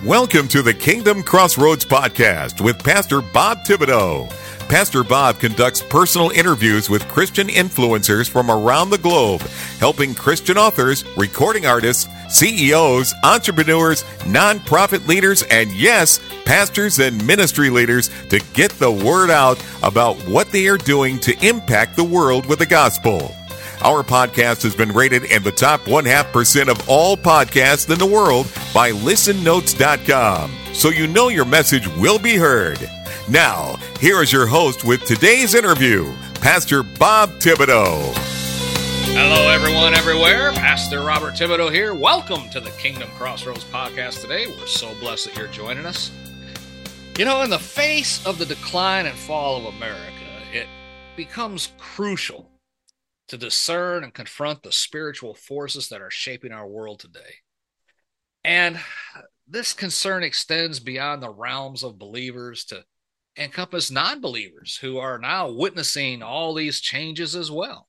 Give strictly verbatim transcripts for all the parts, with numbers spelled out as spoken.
Welcome to the Kingdom Crossroads Podcast with Pastor Bob Thibodeau. Pastor Bob conducts personal interviews with Christian influencers from around the globe, helping Christian authors, recording artists, C E Os, entrepreneurs, nonprofit leaders, and yes, pastors and ministry leaders to get the word out about what they are doing to impact the world with the gospel. Our podcast has been rated in the top one half percent of all podcasts in the world by listen notes dot com, so you know your message will be heard. Now, here is your host with today's interview, Pastor Bob Thibodeau. Hello, everyone, everywhere. Pastor Robert Thibodeau here. Welcome to the Kingdom Crossroads Podcast today. We're so blessed that you're joining us. You know, in the face of the decline and fall of America, it becomes crucial to discern and confront the spiritual forces that are shaping our world today. And this concern extends beyond the realms of believers to encompass non-believers who are now witnessing all these changes as well.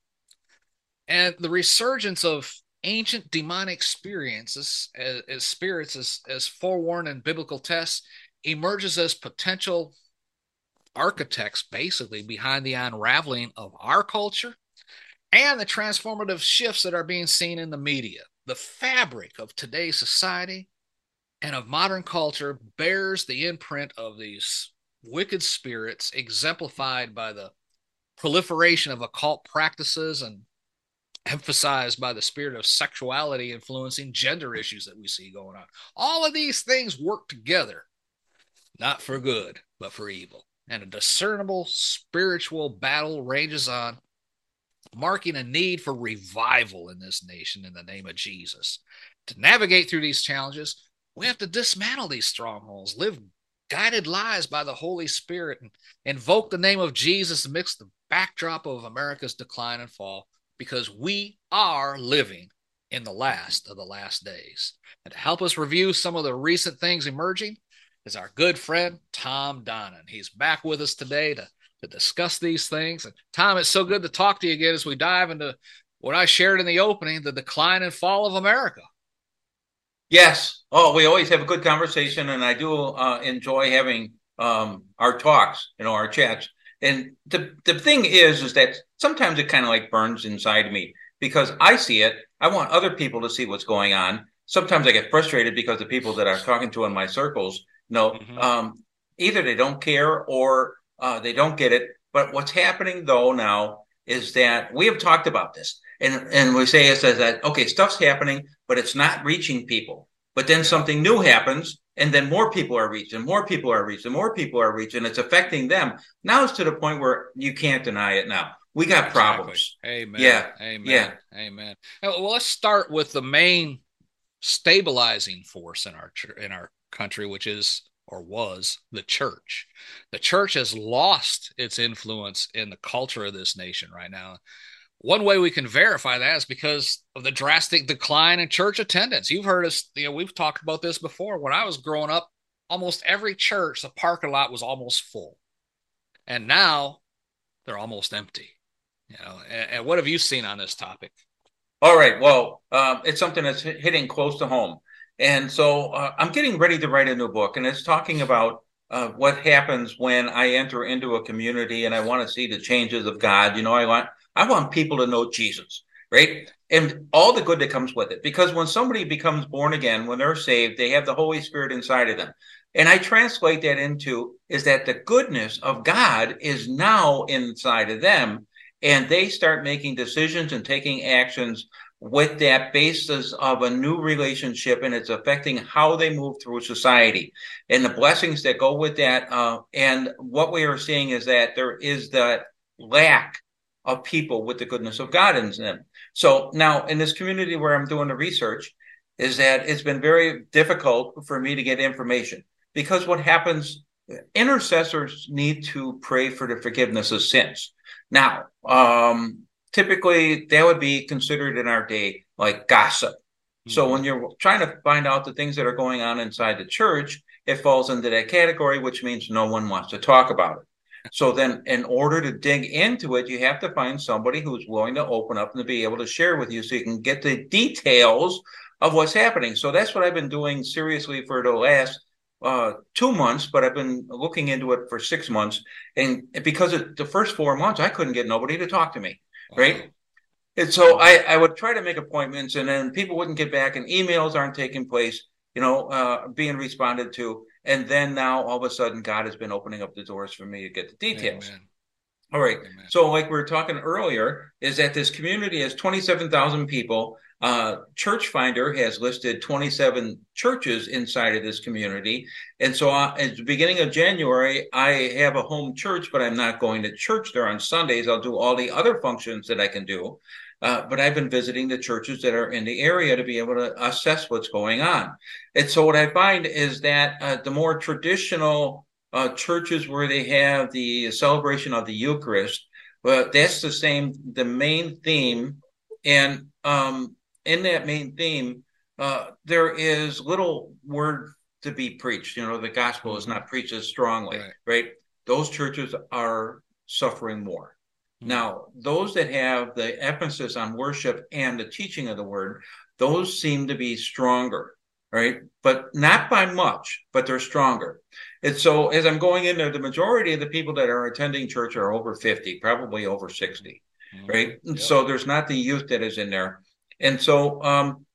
And the resurgence of ancient demonic experiences as, as spirits as, as forewarned in biblical texts emerges as potential architects basically behind the unraveling of our culture and the transformative shifts that are being seen in the media. The fabric of today's society and of modern culture bears the imprint of these wicked spirits, exemplified by the proliferation of occult practices and emphasized by the spirit of sexuality influencing gender issues that we see going on. All of these things work together, not for good, but for evil. And a discernible spiritual battle rages on, marking a need for revival in this nation in the name of Jesus. To navigate through these challenges, we have to dismantle these strongholds, live guided lives by the Holy Spirit, and invoke the name of Jesus amidst the backdrop of America's decline and fall, because we are living in the last of the last days. And to help us review some of the recent things emerging is our good friend, Tom Donnan. He's back with us today to to discuss these things. And Tom, it's so good to talk to you again as we dive into what I shared in the opening, the decline and fall of America. Yes. Oh, we always have a good conversation, and I do uh, enjoy having um, our talks, you know, our chats. And the the thing is, is that sometimes it kind of like burns inside me because I see it. I want other people to see what's going on. Sometimes I get frustrated because the people that I'm talking to in my circles, you know, mm-hmm. um, either they don't care or Uh, they don't get it. But what's happening, though, now is that we have talked about this. And, and we say it says that, okay, stuff's happening, but it's not reaching people. But then something new happens, and then more people are reaching, more people are reaching, more people are reaching. It's affecting them. Now it's to the point where you can't deny it now. We got exactly. problems. Amen. Yeah. Amen. Yeah. Amen. Well, let's start with the main stabilizing force in our in our country, which is or was the church. The church has lost its influence in the culture of this nation right now. One way we can verify that is because of the drastic decline in church attendance. You've heard us, you know, we've talked about this before. When I was growing up, almost every church, the parking lot was almost full. And now they're almost empty. You know, and, and what have you seen on this topic? All right. Well, um, it's something that's hitting close to home. And so uh, I'm getting ready to write a new book, and it's talking about uh, what happens when I enter into a community and I want to see the changes of God. You know, I want I want people to know Jesus, right? And all the good that comes with it. Because when somebody becomes born again, when they're saved, they have the Holy Spirit inside of them. And I translate that into is that the goodness of God is now inside of them, and they start making decisions and taking actions with that basis of a new relationship, and it's affecting how they move through society and the blessings that go with that. Uh, and what we are seeing is that there is that lack of people with the goodness of God in them. So now in this community where I'm doing the research is that it's been very difficult for me to get information, because what happens, intercessors need to pray for the forgiveness of sins. Now, um, typically, that would be considered in our day like gossip. Mm-hmm. So when you're trying to find out the things that are going on inside the church, it falls into that category, which means no one wants to talk about it. So then in order to dig into it, you have to find somebody who's willing to open up and to be able to share with you so you can get the details of what's happening. So that's what I've been doing seriously for the last uh, two months, but I've been looking into it for six months. And because of the first four months, I couldn't get nobody to talk to me, wow. right? And so I, I would try to make appointments, and then people wouldn't get back, and emails aren't taking place, you know, uh, being responded to. And then now all of a sudden, God has been opening up the doors for me to get the details. Amen. All right. Amen. So like we were talking earlier, is that this community has twenty-seven thousand people. Uh, Church Finder has listed twenty-seven churches inside of this community. And so uh, at the beginning of January, I have a home church, but I'm not going to church there on Sundays. I'll do all the other functions that I can do. Uh, but I've been visiting the churches that are in the area to be able to assess what's going on. And so what I find is that uh, the more traditional uh, churches where they have the celebration of the Eucharist, well, that's the same, the main theme. And um, in that main theme, uh, there is little word to be preached. You know, the gospel mm-hmm. is not preached as strongly, right. right? Those churches are suffering more. Now, those that have the emphasis on worship and the teaching of the word, those seem to be stronger, right? But not by much, but they're stronger. And so as I'm going in there, the majority of the people that are attending church are over fifty, probably over sixty, mm-hmm. right? Yep. So there's not the youth that is in there. And so, um,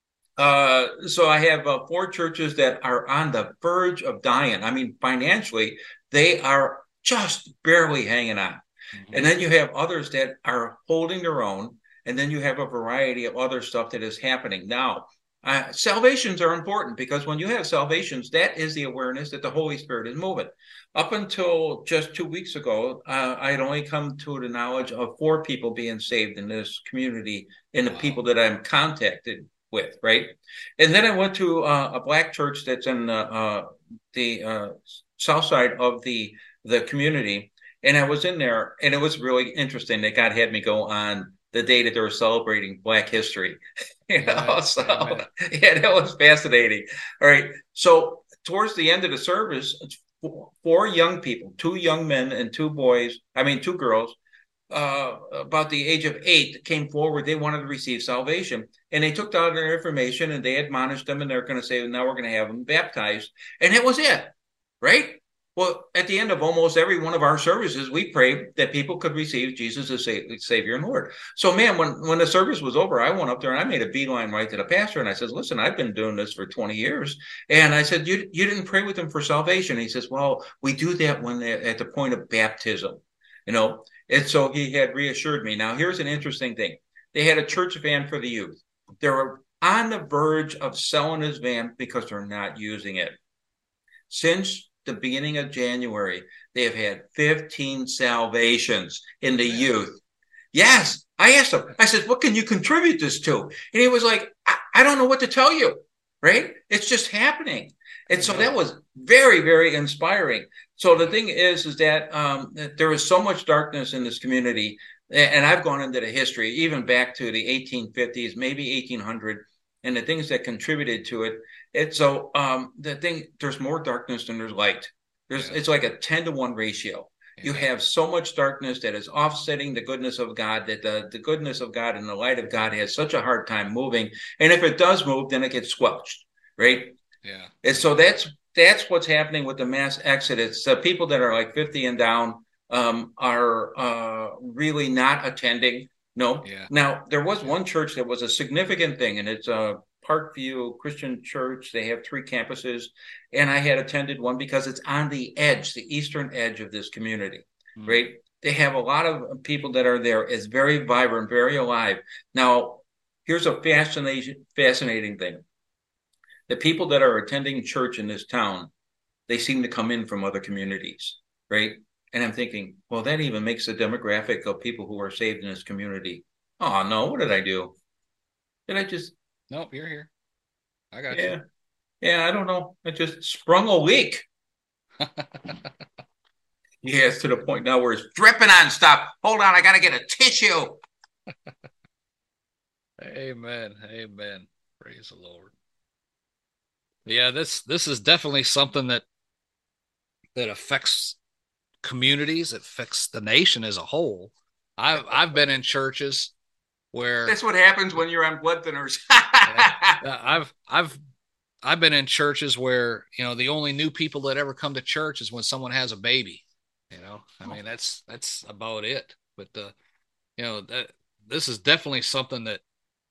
uh, so I have uh, four churches that are on the verge of dying. I mean, financially, they are just barely hanging on. Mm-hmm. And then you have others that are holding their own. And then you have a variety of other stuff that is happening. Now, uh, salvations are important because when you have salvations, that is the awareness that the Holy Spirit is moving. Up until just two weeks ago, uh, I had only come to the knowledge of four people being saved in this community and the wow. people that I'm contacted with, right? And then I went to uh, a black church that's in the, uh, the uh, south side of the, the community. And I was in there, and it was really interesting that God had me go on the day that they were celebrating Black History. you know, right. so Amen. yeah, that was fascinating. All right. So towards the end of the service, four young people, two young men and two boys, I mean, two girls, uh, about the age of eight came forward. They wanted to receive salvation. And they took down their information and they admonished them, and they're going to say, now we're going to have them baptized. And that was it. Right. Well, at the end of almost every one of our services, we prayed that people could receive Jesus as Savior and Lord. So, man, when, when the service was over, I went up there and I made a beeline right to the pastor. And I said, listen, I've been doing this for twenty years. And I said, you, you didn't pray with them for salvation. And he says, well, we do that when they're at the point of baptism, you know. And so he had reassured me. Now, here's an interesting thing. They had a church van for the youth. They were on the verge of selling this van because they're not using it. Since the beginning of January, they have had fifteen salvations in the youth. Yes. I asked him, I said, what can you contribute this to? And he was like, I, I don't know what to tell you. Right. It's just happening. And so that was very, very inspiring. So the thing is, is that, um, that there is so much darkness in this community. And I've gone into the history, even back to the eighteen fifties, maybe eighteen hundred, and the things that contributed to it. It's so um, the thing, there's more darkness than there's light. There's, yeah. It's like a ten to one ratio. Yeah. You have so much darkness that is offsetting the goodness of God, that the, the goodness of God and the light of God has such a hard time moving. And if it does move, then it gets squelched, right? Yeah. And so that's that's what's happening with the mass exodus. The people that are like fifty and down um, are uh, really not attending. No. Yeah. Now, there was one church that was a significant thing, and it's a Parkview Christian Church. They have three campuses, and I had attended one because it's on the edge, the eastern edge of this community, mm. right? They have a lot of people that are there. It's very vibrant, very alive. Now, here's a fascinating, fascinating thing. The people that are attending church in this town, they seem to come in from other communities, right? And I'm thinking, well, that even makes the demographic of people who are saved in this community. Oh, no, what did I do? Did I just... Nope, you're here. I got yeah. you. Yeah, I don't know. I just sprung a leak. Yes, to the point now where it's dripping on stuff. Hold on, I got to get a tissue. Amen. Amen. Praise the Lord. Yeah, this this is definitely something that that affects communities. It affects the nation as a whole. I've I've been in churches where that's what happens when you're on blood thinners. I've I've I've been in churches where, you know, the only new people that ever come to church is when someone has a baby. You know, I mean, that's that's about it. But uh, you know, that this is definitely something that,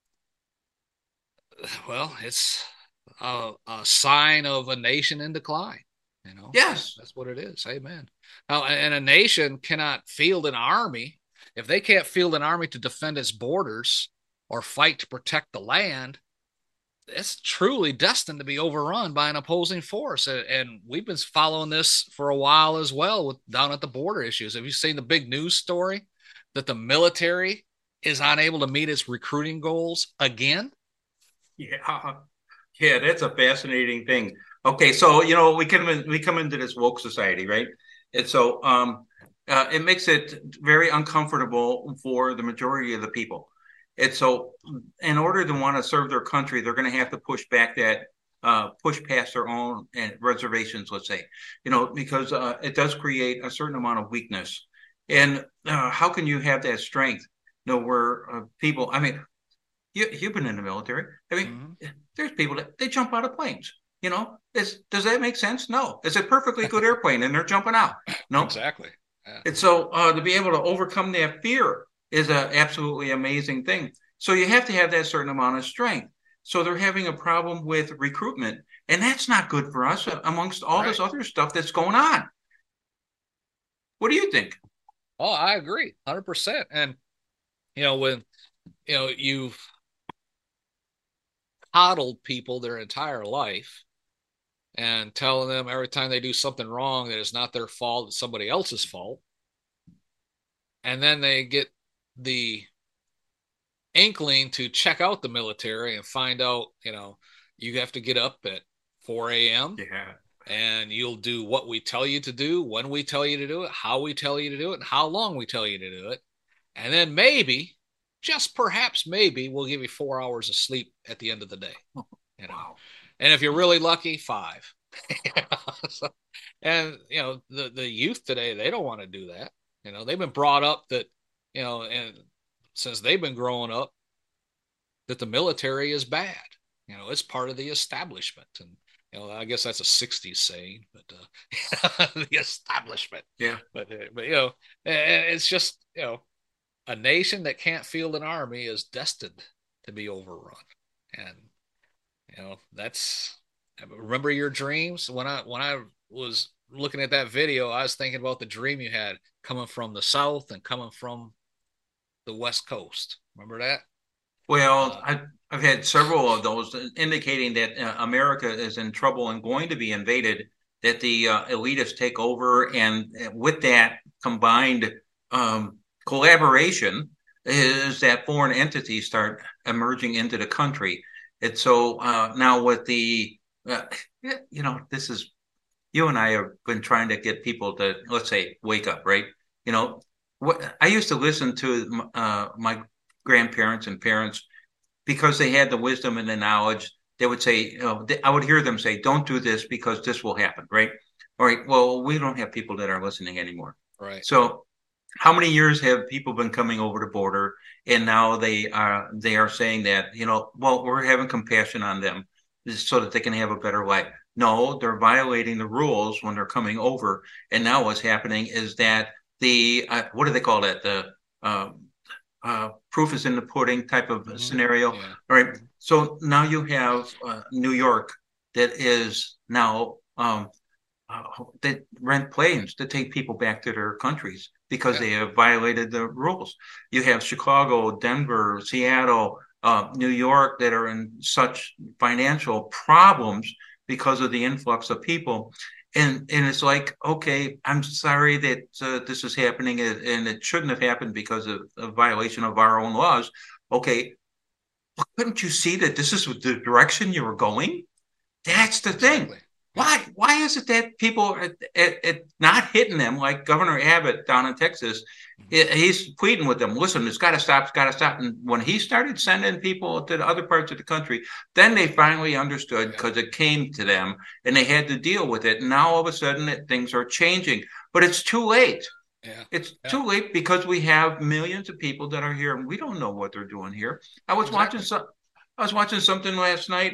well, it's a, a sign of a nation in decline. You know, Yes. that's what it is. Amen. Now, and a nation cannot field an army if they can't field an army to defend its borders or fight to protect the land. It's truly destined to be overrun by an opposing force. And we've been following this for a while as well with down at the border issues. Have you seen the big news story that the military is unable to meet its recruiting goals again? Yeah. Yeah, that's a fascinating thing. Okay, so you know we come in, we come into this woke society, right? And so um, uh, it makes it very uncomfortable for the majority of the people. And so, in order to want to serve their country, they're going to have to push back that, uh, push past their own uh, reservations, let's say, you know, because uh, it does create a certain amount of weakness. And uh, how can you have that strength? You know, where uh, people, I mean, you, you've been in the military. I mean, mm-hmm. There's people that they jump out of planes. You know, is, does that make sense? No. It's a perfectly good airplane and they're jumping out. No, exactly. Yeah. And so uh, to be able to overcome that fear is an absolutely amazing thing. So you have to have that certain amount of strength. So they're having a problem with recruitment, and that's not good for us amongst all right. this other stuff that's going on. What do you think? Oh, I agree, one hundred percent. And, you know, when, you know, you've coddled people their entire life and telling them every time they do something wrong that it's not their fault, it's somebody else's fault. And then they get the inkling to check out the military and find out, you know, you have to get up at four a.m. Yeah. And you'll do what we tell you to do, when we tell you to do it, how we tell you to do it, and how long we tell you to do it. And then maybe, just perhaps maybe, we'll give you four hours of sleep at the end of the day. You know? Wow. And if you're really lucky, five. so, and, you know, the, the youth today, they don't want to do that. You know, they've been brought up that, you know, and since they've been growing up, that the military is bad. You know, it's part of the establishment. And, you know, I guess that's a sixties saying, but uh, the establishment. Yeah. But, uh, but, you know, it's just, you know, a nation that can't field an army is destined to be overrun. And, you know, that's, remember your dreams? When I, when I was looking at that video, I was thinking about the dream you had coming from the South and coming from the West Coast. Remember that? Well, uh, I've, I've had several of those indicating that uh, America is in trouble and going to be invaded, that the uh, elitists take over. And with that combined um, collaboration is that foreign entities start emerging into the country. And so uh, now with the, uh, you know, this is, you and I have been trying to get people to, let's say, wake up, right? You know, what I used to listen to uh, my grandparents and parents because they had the wisdom and the knowledge. They would say, you know, I would hear them say, don't do this because this will happen, right? All right, well, we don't have people that are listening anymore. Right. So how many years have people been coming over the border and now they are, they are saying that, you know, well, we're having compassion on them so that they can have a better life. No, they're violating the rules when they're coming over. And now what's happening is that the, uh, what do they call that? The uh, uh, proof is in the pudding type of mm-hmm. scenario. Yeah. All right. So now you have uh, New York that is now, um, uh, that rent planes to take people back to their countries because yeah. they have violated the rules. You have Chicago, Denver, Seattle, uh, New York that are in such financial problems because of the influx of people. And and it's like, okay, I'm sorry that uh, this is happening and it shouldn't have happened because of a violation of our own laws. Okay, well, couldn't you see that this is the direction you were going? That's the exactly. thing. Why Why is it that people are it, it not hitting them like Governor Abbott down in Texas? It, he's pleading with them. Listen, it's got to stop. It's got to stop. And when he started sending people to the other parts of the country, then they finally understood because it came to them and they had to deal with it. And now all of a sudden it, things are changing, but it's too late. Yeah. It's yeah. too late because we have millions of people that are here and we don't know what they're doing here. I was exactly. watching some. I was watching something last night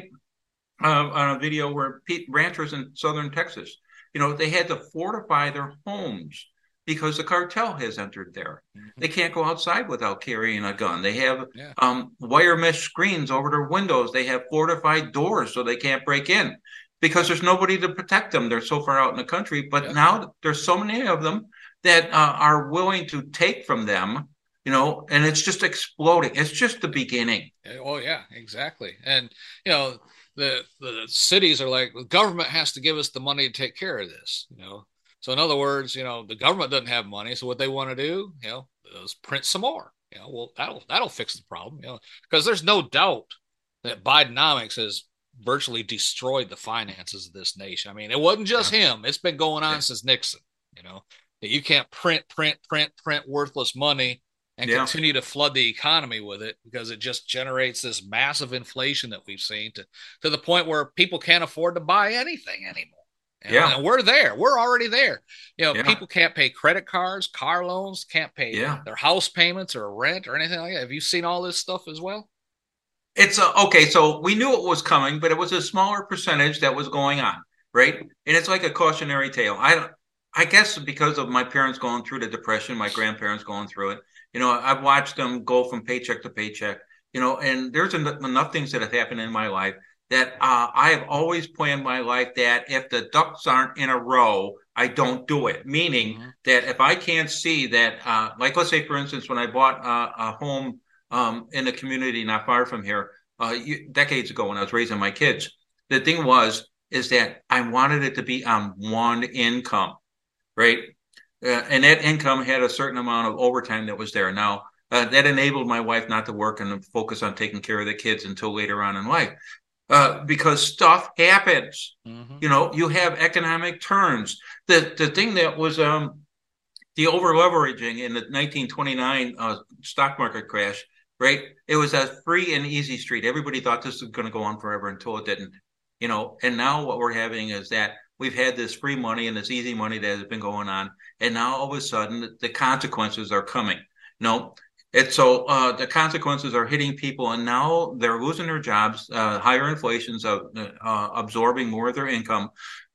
uh, on a video where Pete, ranchers in southern Texas, you know, they had to fortify their homes because the cartel has entered there. Mm-hmm. They can't go outside without carrying a gun. They have yeah. um, wire mesh screens over their windows. They have fortified doors so they can't break in because there's nobody to protect them. They're so far out in the country. But yeah. now there's so many of them that uh, are willing to take from them, you know, and it's just exploding. It's just the beginning. Oh, yeah, exactly. And, you know, the the cities are like, the government has to give us the money to take care of this, you know. So in other words, you know, the government doesn't have money. So what they want to do, you know, is print some more. You know, well, that'll that'll fix the problem, you know, because there's no doubt that Bidenomics has virtually destroyed the finances of this nation. I mean, it wasn't just yeah. him. It's been going on yeah. since Nixon, you know. You can't print, print, print, print worthless money and yeah. continue to flood the economy with it because it just generates this massive inflation that we've seen to, to the point where people can't afford to buy anything anymore. And, yeah. and we're there. We're already there. You know, yeah. people can't pay credit cards, car loans, can't pay yeah. their house payments or rent or anything like that. Have you seen all this stuff as well? It's uh, okay. So we knew it was coming, but it was a smaller percentage that was going on, right? And it's like a cautionary tale. I don't, I guess because of my parents going through the Depression, my grandparents going through it, you know, I've watched them go from paycheck to paycheck, you know, and there's enough, enough things that have happened in my life that uh, I have always planned my life that if the ducks aren't in a row, I don't do it. Meaning mm-hmm. that if I can't see that, uh, like, let's say, for instance, when I bought uh, a home um, in a community not far from here, uh, decades ago when I was raising my kids, the thing was, is that I wanted it to be on one income. Right. Uh, and that income had a certain amount of overtime that was there. Now, uh, that enabled my wife not to work and focus on taking care of the kids until later on in life. Uh, because stuff happens. Mm-hmm. You know, you have economic turns. The the thing that was um, the over leveraging in the nineteen twenty-nine uh, stock market crash, right? It was a free and easy street. Everybody thought this was going to go on forever until it didn't. You know, and now what we're having is that we've had this free money and this easy money that has been going on. And now all of a sudden the consequences are coming. No, it's so uh, the consequences are hitting people and now they're losing their jobs. Uh, higher inflation's uh, uh, absorbing more of their income.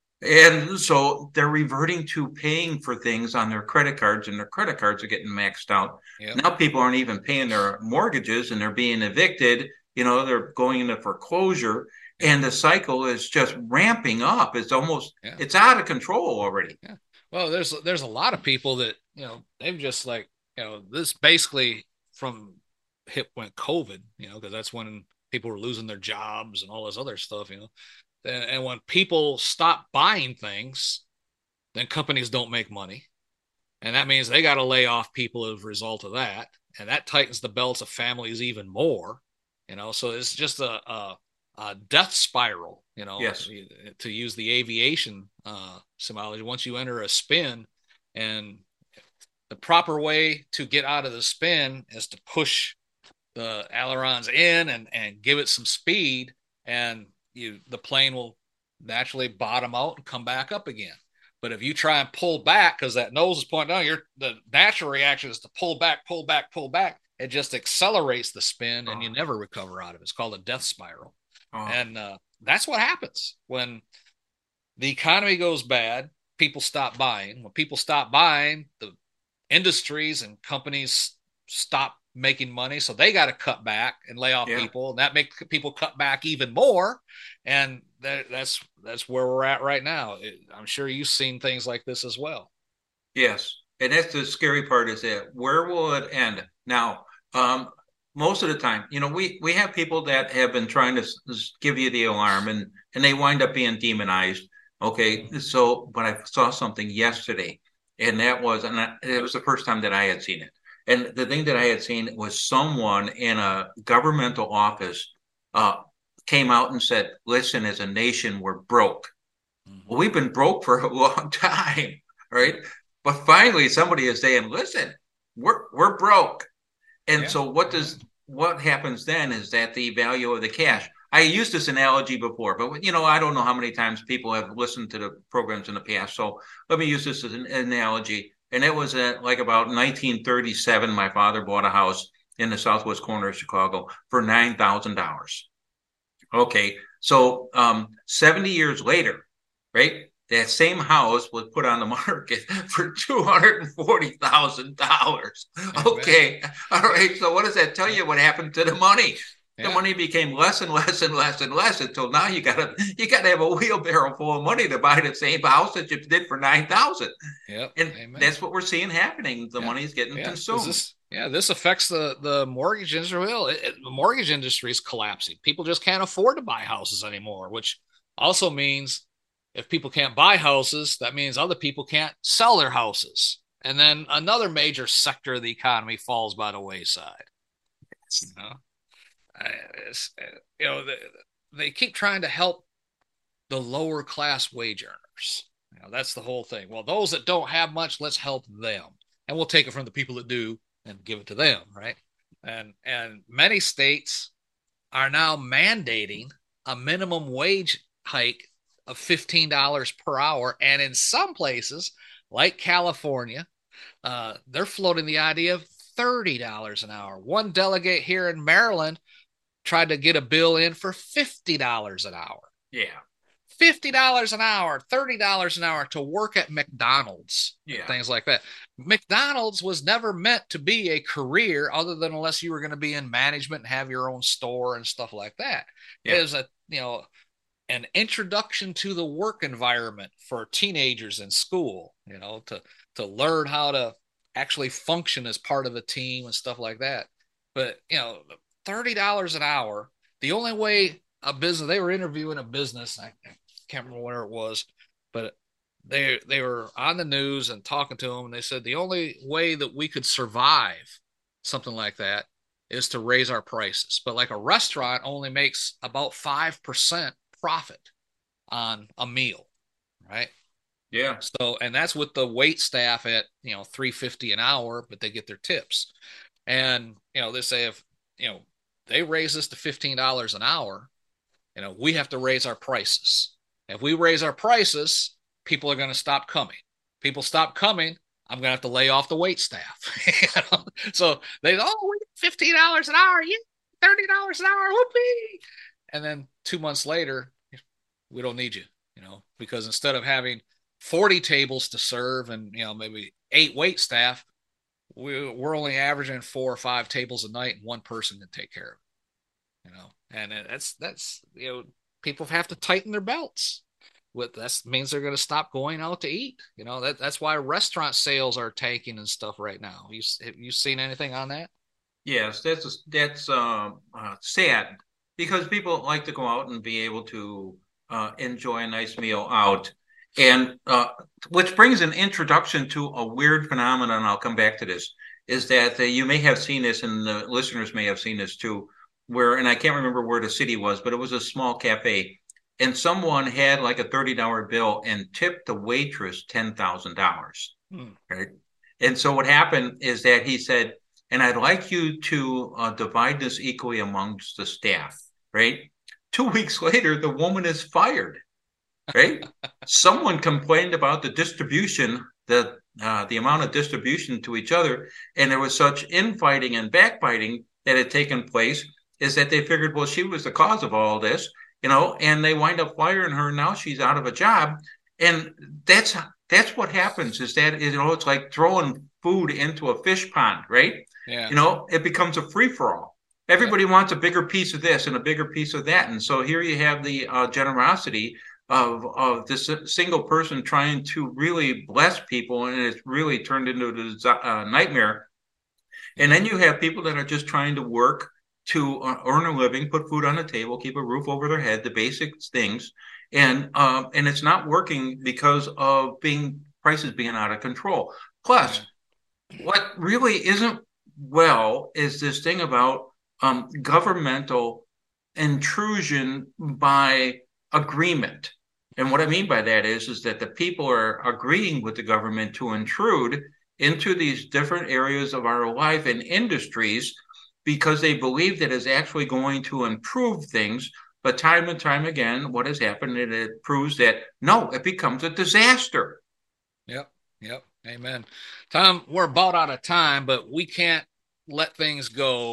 And so they're reverting to paying for things on their credit cards and their credit cards are getting maxed out. Yep. Now people aren't even paying their mortgages and they're being evicted. You know, they're going into foreclosure. And the cycle is just ramping up. It's almost, yeah. it's out of control already. Yeah. Well, there's there's a lot of people that, you know, they've just like, you know, this basically from hit when COVID, you know, because that's when people were losing their jobs and all this other stuff, you know. And, and when people stop buying things, then companies don't make money. And that means they got to lay off people as a result of that. And that tightens the belts of families even more, you know. So it's just a, a Uh, death spiral, you know, yes. to use the aviation uh, symbology. Once you enter a spin, and the proper way to get out of the spin is to push the ailerons in and, and give it some speed, and you the plane will naturally bottom out and come back up again. But if you try and pull back because that nose is pointing down, your the natural reaction is to pull back, pull back, pull back. It just accelerates the spin, and you never recover out of it. It's called a death spiral. Oh. And uh, that's what happens when the economy goes bad. People stop buying. When people stop buying, the industries and companies stop making money, so they got to cut back and lay off yeah. people, and that makes people cut back even more. And that, that's that's where we're at right now. It, I'm sure you've seen things like this as well. Yes, and that's the scary part. Is that where will it end? Now, um, most of the time, you know, we, we have people that have been trying to s- give you the alarm and, and they wind up being demonized. Okay. So, but I saw something yesterday and that was, and I, it was the first time that I had seen it. And the thing that I had seen was someone in a governmental office uh, came out and said, listen, as a nation, we're broke. Mm-hmm. Well, we've been broke for a long time. Right. But finally somebody is saying, listen, we're, we're broke. And yeah. so what does what happens then is that the value of the cash. I used this analogy before, but you know, I don't know how many times people have listened to the programs in the past. So let me use this as an analogy. And it was at like about nineteen thirty-seven. My father bought a house in the southwest corner of Chicago for nine thousand dollars. Okay, so um, seventy years later, right? That same house was put on the market for two hundred and forty thousand dollars. Amen. Okay, all right. So what does that tell Yeah. you? What happened to the money? The Yeah. money became less and less and less and less until now you gotta you gotta have a wheelbarrow full of money to buy the same house that you did for nine thousand. Yep. And Amen. that's what we're seeing happening. The Yeah. money's getting Yeah. Does consumed. this? Yeah. This affects the the mortgage industry. Well, it, it, the mortgage industry is collapsing. People just can't afford to buy houses anymore, which also means if people can't buy houses, that means other people can't sell their houses, and then another major sector of the economy falls by the wayside. You know, it's, you know they, they keep trying to help the lower class wage earners. You know, that's the whole thing. Well, those that don't have much, let's help them, and we'll take it from the people that do and give it to them, right? And and many states are now mandating a minimum wage hike of fifteen dollars per hour, and in some places, like California, uh, they're floating the idea of thirty dollars an hour. One delegate here in Maryland tried to get a bill in for fifty dollars an hour. Yeah. fifty dollars an hour, thirty dollars an hour to work at McDonald's, yeah. things like that. McDonald's was never meant to be a career other than unless you were going to be in management and have your own store and stuff like that. Yeah. It is a, you know, an introduction to the work environment for teenagers in school, you know, to, to learn how to actually function as part of a team and stuff like that. But, you know, thirty dollars an hour, the only way a business, they were interviewing a business, I can't remember where it was, but they they were on the news and talking to them, and they said the only way that we could survive something like that is to raise our prices. But like a restaurant only makes about five percent profit on a meal, right? Yeah. So, and that's with the wait staff at, you know, three fifty an hour, but they get their tips. And, you know, they say if, you know, they raise this to fifteen dollars an hour, you know, we have to raise our prices. If we raise our prices, people are going to stop coming. People stop coming, I'm going to have to lay off the wait staff. You know? So they, oh, we get fifteen dollars an hour, yeah, thirty dollars an hour, whoopee. And then two months later, we don't need you, you know, because instead of having forty tables to serve and, you know, maybe eight wait staff, we, we're only averaging four or five tables a night and one person can take care of it, you know. And that's, that's, you know, people have to tighten their belts. What that means they're going to stop going out to eat. You know, that that's why restaurant sales are tanking and stuff right now. You have you seen anything on that? Yes, that's that's uh, uh, sad because people like to go out and be able to uh, enjoy a nice meal out, and uh, which brings an introduction to a weird phenomenon. I'll come back to this. Is that uh, you may have seen this, and the listeners may have seen this too. Where, and I can't remember where the city was, but it was a small cafe, and someone had like a thirty dollar bill and tipped the waitress ten thousand dollars. Hmm. Right. And so what happened is that he said, and I'd like you to uh, divide this equally amongst the staff, right? Two weeks later, the woman is fired, right? Someone complained about the distribution, the uh, the amount of distribution to each other, and there was such infighting and backbiting that had taken place, is that they figured, well, she was the cause of all this, you know, and they wind up firing her. Now she's out of a job. And that's that's what happens is that, you know, it's like throwing food into a fish pond, right? Yeah. You know, it becomes a free-for-all. Everybody yeah. wants a bigger piece of this and a bigger piece of that. And so here you have the uh, generosity of, of this single person trying to really bless people, and it's really turned into a uh, nightmare. And then you have people that are just trying to work to uh, earn a living, put food on the table, keep a roof over their head, the basic things. And um, and it's not working because of being prices being out of control. Plus, yeah. what really isn't well is this thing about um, governmental intrusion by agreement. And what I mean by that is, is that the people are agreeing with the government to intrude into these different areas of our life and industries because they believe that it's actually going to improve things. But time and time again, what has happened, and it proves that, no, it becomes a disaster. Yep, yep, amen. Tom, we're about out of time, but we can't let things go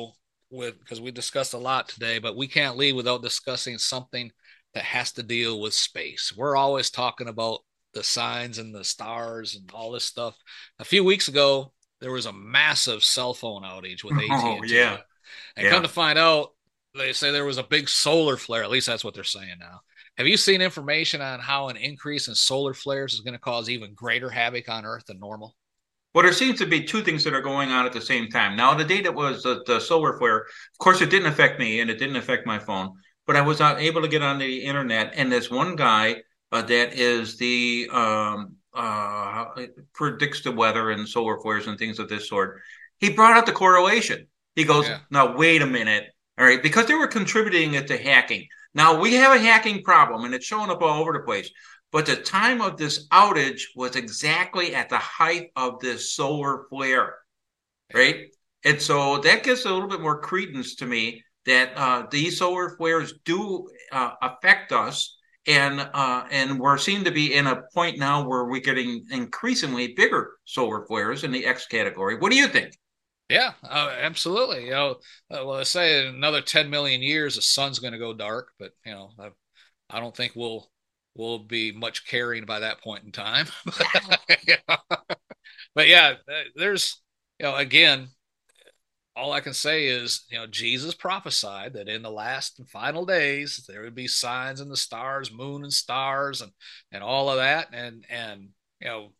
with, because we discussed a lot today, but we can't leave without discussing something that has to deal with space. We're always talking about the signs and the stars and all this stuff. A few weeks ago, there was a massive cell phone outage with Oh, A T and T. yeah. And Yeah. come to find out, they say there was a big solar flare. At least that's what they're saying now. Have you seen information on how an increase in solar flares is going to cause even greater havoc on Earth than normal? Well, there seems to be two things that are going on at the same time. Now, the day that was the, the solar flare, of course, it didn't affect me and it didn't affect my phone, but I was not able to get on the internet. And there's one guy uh, that is the um, uh, predicts the weather and solar flares and things of this sort. He brought out the correlation. He goes, Yeah. now, wait a minute. All right, because they were contributing it to hacking. Now, we have a hacking problem and it's showing up all over the place. But the time of this outage was exactly at the height of this solar flare, right? And so that gives a little bit more credence to me that uh, these solar flares do uh, affect us, and uh, and we're seem to be in a point now where we're getting increasingly bigger solar flares in the X category. What do you think? Yeah, uh, absolutely. You know, uh, well, I say in another ten million years, the sun's going to go dark, but you know, I, I don't think we'll we'll be much carrying by that point in time. Yeah. But yeah, there's, you know, again, all I can say is, you know, Jesus prophesied that in the last and final days there would be signs in the stars, moon and stars, and and all of that, and and you know,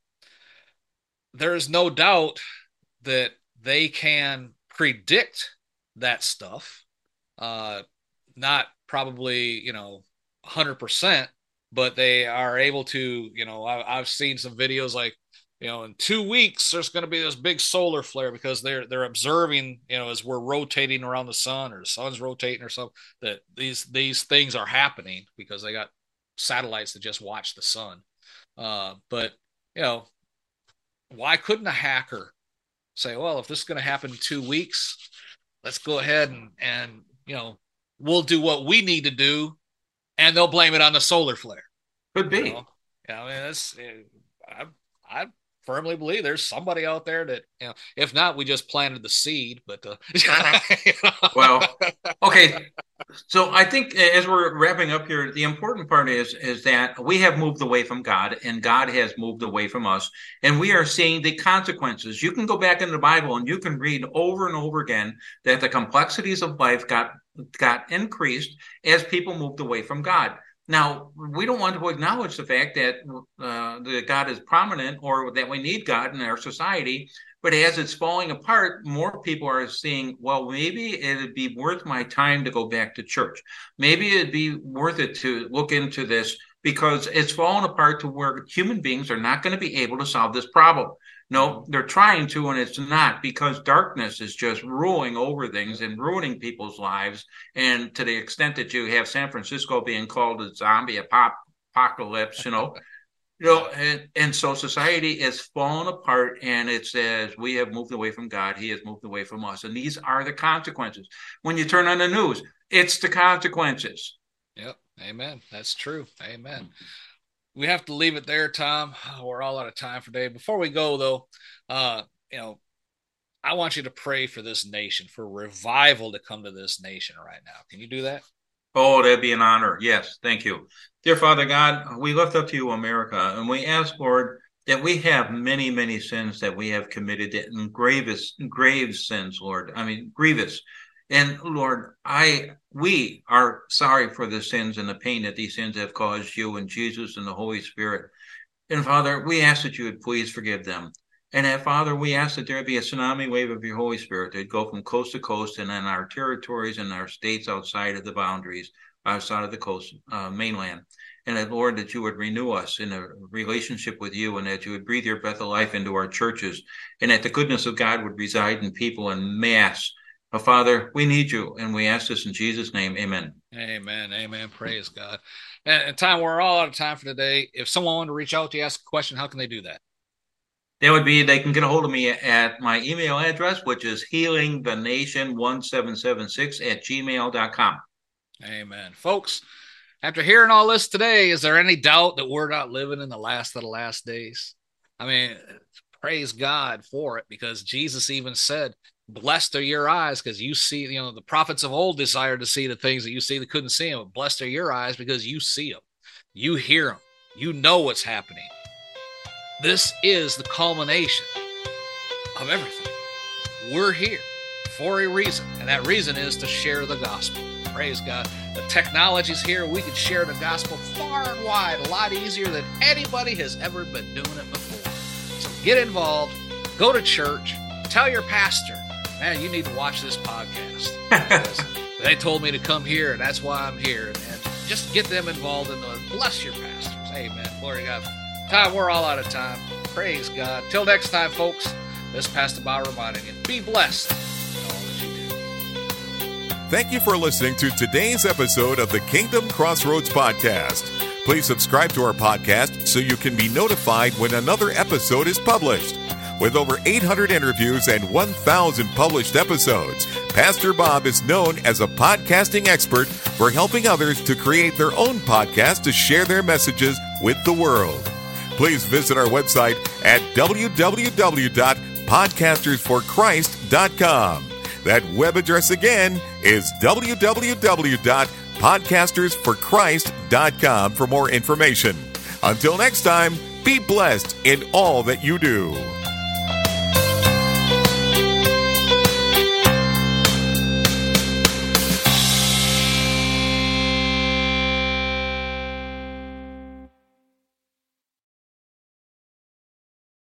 there is no doubt that they can predict that stuff. Uh, not probably, you know, one hundred percent, but they are able to, you know, I, I've seen some videos like, you know, in two weeks there's going to be this big solar flare because they're they're observing, you know, as we're rotating around the sun or the sun's rotating or something, that these these things are happening because they got satellites that just watch the sun. Uh, but you know, why couldn't a hacker say, well, if this is going to happen in two weeks, let's go ahead and and you know, we'll do what we need to do, and they'll blame it on the solar flare. Could You be. know, yeah, I mean, that's I I firmly believe there's somebody out there that, you know, if not, we just planted the seed. But uh, you know. Well, okay. So I think as we're wrapping up here, the important part is is that we have moved away from God and God has moved away from us, and we are seeing the consequences. You can go back in the Bible and you can read over and over again that the complexities of life got got increased as people moved away from God. Now, we don't want to acknowledge the fact that uh, that God is prominent or that we need God in our society. But as it's falling apart, more people are seeing, well, maybe it'd be worth my time to go back to church. Maybe it'd be worth it to look into this because it's fallen apart to where human beings are not going to be able to solve this problem. No, they're trying to, and it's not, because darkness is just ruling over things and ruining people's lives. And to the extent that you have San Francisco being called a zombie apocalypse, you know, you know, and, and so society is falling apart, and it says we have moved away from God. He has moved away from us. And these are the consequences. When you turn on the news, it's the consequences. Yep. Amen. That's true. Amen. We have to leave it there, Tom. We're all out of time for today. Before we go, though, uh, you know, I want you to pray for this nation, for revival to come to this nation right now. Can you do that? Oh, that'd be an honor. Yes, thank you. Dear Father God, we lift up to you America, and we ask, Lord, that we have many, many sins that we have committed, and grievous, grave sins, Lord. I mean, grievous. And Lord, I we are sorry for the sins and the pain that these sins have caused you and Jesus and the Holy Spirit. And Father, we ask that you would please forgive them. And that, Father, we ask that there be a tsunami wave of your Holy Spirit that go from coast to coast and in our territories and our states outside of the boundaries, outside of the coast, uh, mainland. And that, Lord, that you would renew us in a relationship with you, and that you would breathe your breath of life into our churches, and that the goodness of God would reside in people in mass. Oh, Father, we need you, and we ask this in Jesus' name. Amen. Amen. Amen. Praise God. And, and Tom, we're all out of time for today. If someone wanted to reach out to you, ask a question, how can they do that? That would be, they can get a hold of me at my email address, which is healing the nation one seven seven six at gmail dot com. Amen. Folks, after hearing all this today, is there any doubt that we're not living in the last of the last days? I mean, praise God for it, because Jesus even said, Blessed are your eyes because you see, you know, the prophets of old desired to see the things that you see that couldn't see them. But blessed are your eyes because you see them. You hear them. You know what's happening. This is the culmination of everything. We're here for a reason, and that reason is to share the gospel. Praise God. The technology's here. We can share the gospel far and wide, a lot easier than anybody has ever been doing it before. So get involved. Go to church. Tell your pastor, man, you need to watch this podcast. They told me to come here, and that's why I'm here. And, and just get them involved in the bless your pastors. Amen. Glory to God. Time, we're all out of time. Praise God. Till next time, folks, this is Pastor Bob reminding you, be blessed in all that you do. Thank you for listening to today's episode of the Kingdom Crossroads Podcast. Please subscribe to our podcast so you can be notified when another episode is published. With over eight hundred interviews and one thousand published episodes, Pastor Bob is known as a podcasting expert for helping others to create their own podcast to share their messages with the world. Please visit our website at w w w dot podcasters for christ dot com. That web address again is w w w dot podcasters for christ dot com for more information. Until next time, be blessed in all that you do.